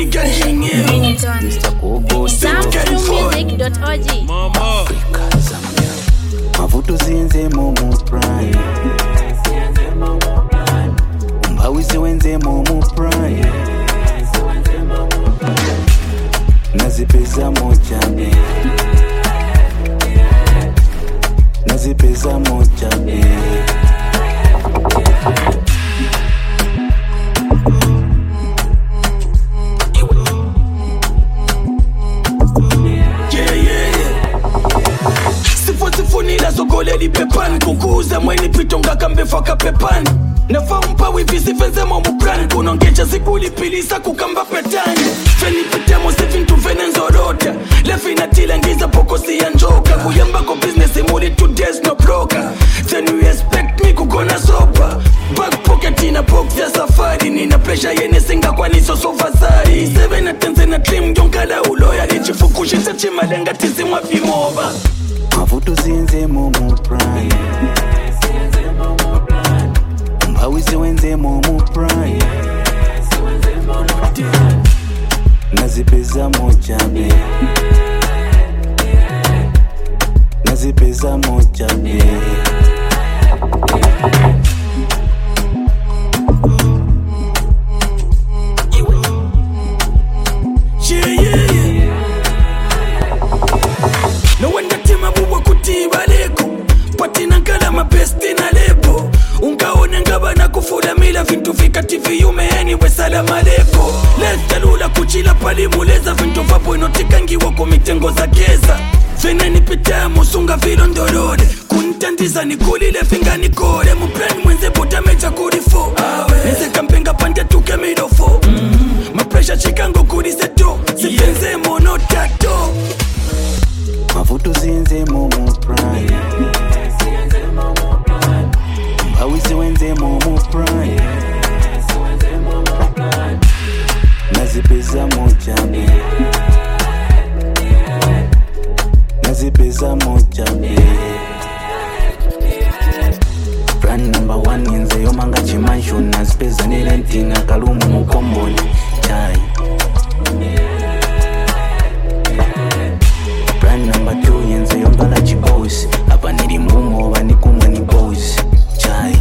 nigga king Mr. Kobo Soundtrumusic.org. Africa Zambia Mavuto zinze momu prime Umbawizi wenze momu prime Nazipeza mojabe Nazipeza mojabe Sifunila sogoleli pepani kukuza mweni pitonga kambe faka pepani Nafampa wivisi fenze momu plan kunongecha sikulipilisa kukamba petani Feni pitemo sefintu vene nzorota Lefina tila ngiza poko siya njoka Kuyamba ko business imuli 2 days no broker Then you expect me kukona sopa Back pocket ina box ya safari Nina pressure yene singa kwa niso sofasari 7 na 10 na trim yonkala uloya Lichifukushisa chimalenga tizimwa vimoba Mavuto zinze momu prime Umbawizi wenze momu prime Nazipeza mojabe Nazipeza mojabe No wonder tima buwa kutiba leko Patina nkala mapesti na lebo Unkaone ngaba na kufula mila Vintu fika TV yume anyway salama leko Lesta lula kuchila pali muleza Vintu vapo inotikangiwa kumitengo za keza Fene nipitea musunga vilo ndorode Kuntandiza nikulile finga nikore Muplani mwenze buta mecha kurifo Nese kampenga pande tuke midofo Mapresha chikango kuriseto Sipenze mono tato Mavuto zinze momu prime Umbawizi wenze momu prime Nazipeza mojabe Nazipeza mojabe Brand number 1 yenze yomanga chimansho Nazipeza nilentina kalumu mukomboni Chai Brand number 2 yenze yombala chiboss Hapa nili mumo wanikumwa ni boss Chai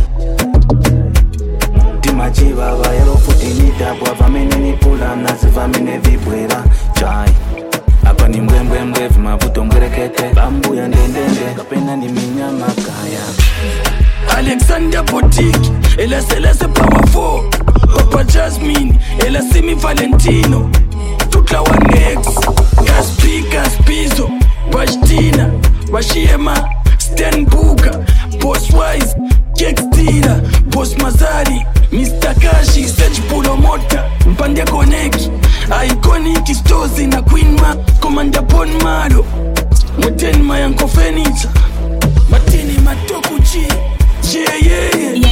Timachiva vayelo futi nitabu Avamene nipula nazivamene vibwera Chai Hapa ni mbwembwe vimavuto mbwerekete Bambu ya ndendende kapena ni minyama kaya Alexander Boutique, ela Celeste Powerful Papa Jasmine, ela Simi Valentino Tutla Wanex, Gaspizo Bashtina, Bashiema Stan Buka, Boss Wise Cake Stealer, Boss Mazari Mr. Kashi, Stage Pulomota Mpande Koneki, Iconic Stozi na Queen Ma Commander Bon Malo Muten Mayanko Furniture Matini Matokuchi Yeah